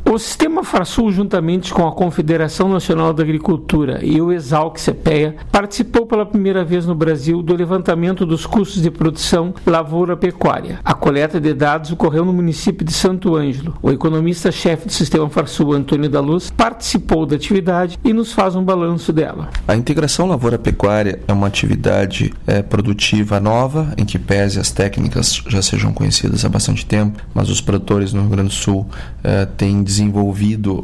O Sistema Farsul, juntamente com a Confederação Nacional da Agricultura e o Exalc-CPEA, participou pela primeira vez no Brasil do levantamento dos custos de produção lavoura-pecuária. A coleta de dados ocorreu no município de Santo Ângelo. O economista-chefe do Sistema Farsul, Antônio da Luz, participou da atividade e nos faz um balanço dela. A integração lavoura-pecuária é uma atividade produtiva nova, em que pese as técnicas já sejam conhecidas há bastante tempo, mas os produtores no Rio Grande do Sul têm desenvolvido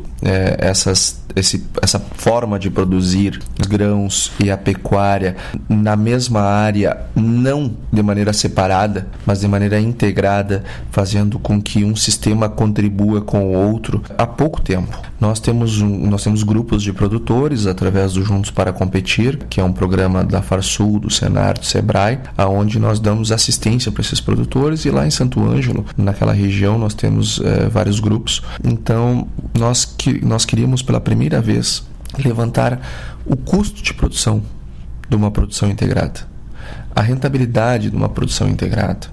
essa forma de produzir os grãos e a pecuária na mesma área, não de maneira separada, mas de maneira integrada, fazendo com que um sistema contribua com o outro há pouco tempo. Nós temos grupos de produtores através do Juntos para Competir, que é um programa da Farsul, do Senar, do Sebrae, aonde nós damos assistência para esses produtores, e lá em Santo Ângelo, naquela região, nós temos vários grupos. Então, nós queríamos pela primeira vez levantar o custo de produção de uma produção integrada, a rentabilidade de uma produção integrada,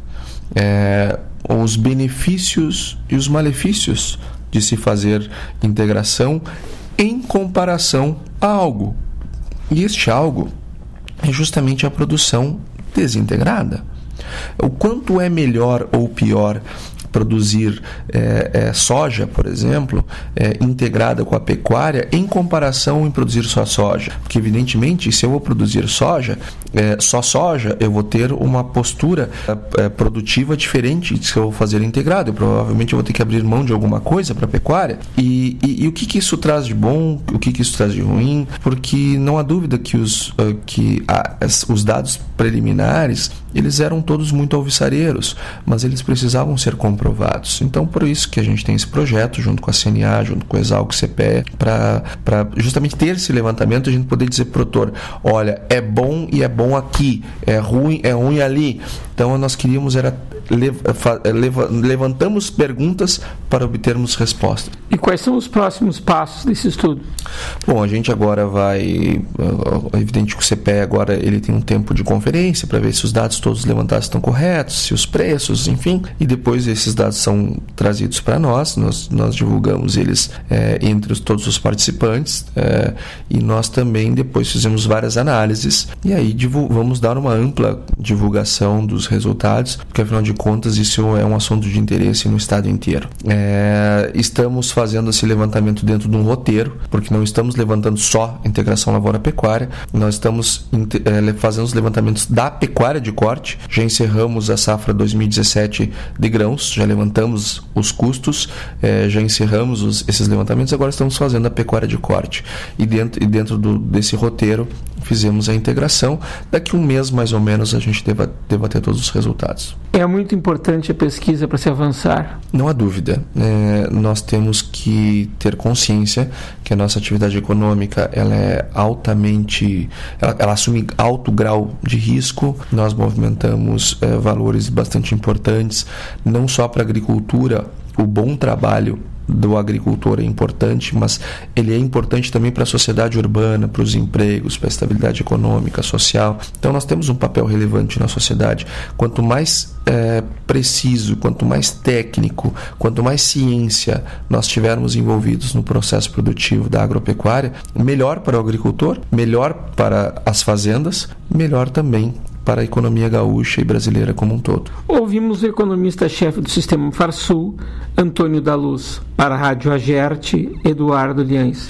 os benefícios e os malefícios de se fazer integração em comparação a algo. E este algo é justamente a produção desintegrada. O quanto é melhor ou pior produzir soja, por exemplo, integrada com a pecuária, em comparação em produzir só soja. Porque, evidentemente, se eu vou produzir só soja, eu vou ter uma postura produtiva diferente de se eu vou fazer integrado. Eu provavelmente vou ter que abrir mão de alguma coisa para a pecuária. E o que isso traz de bom, o que isso traz de ruim? Porque não há dúvida que os dados preliminares, eles eram todos muito alvissareiros, mas eles precisavam ser comprovados. Então, por isso que a gente tem esse projeto, junto com a CNA, junto com o Exalc-CPEA, para justamente ter esse levantamento, a gente poder dizer para o produtor, olha, é bom e é bom aqui, é ruim ali. Então, nós queríamos levantamos perguntas para obtermos respostas. E quais são os próximos passos desse estudo? Bom, a gente agora vai... É evidente que o CPEA agora ele tem um tempo de conferência para ver se os dados todos levantados estão corretos, se os preços, enfim, e depois esses dados são trazidos para nós divulgamos eles entre todos os participantes, e nós também depois fizemos várias análises, e aí vamos dar uma ampla divulgação dos resultados, porque afinal de contas isso é um assunto de interesse no estado inteiro. Estamos fazendo esse levantamento dentro de um roteiro, porque não estamos levantando só integração lavoura-pecuária, nós estamos fazendo os levantamentos da pecuária de corte. Já encerramos a safra 2017 de grãos, já levantamos os custos, já encerramos esses levantamentos, agora estamos fazendo a pecuária de corte. E dentro desse roteiro fizemos a integração. Daqui um mês, mais ou menos, a gente deva ter todos os resultados. É muito importante a pesquisa para se avançar? Não há dúvida. Nós temos que ter consciência que a nossa atividade econômica ela é altamente... Ela assume alto grau de risco. Nós movimentamos valores bastante importantes, não só para a agricultura. O bom trabalho do agricultor é importante, mas ele é importante também para a sociedade urbana, para os empregos, para a estabilidade econômica, social. Então nós temos um papel relevante na sociedade. Quanto mais preciso, quanto mais técnico, quanto mais ciência nós tivermos envolvidos no processo produtivo da agropecuária, melhor para o agricultor, melhor para as fazendas, melhor também para a economia gaúcha e brasileira como um todo. Ouvimos o economista-chefe do Sistema Farsul, Antônio da Luz. Para a Rádio Agerte, Eduardo Liães.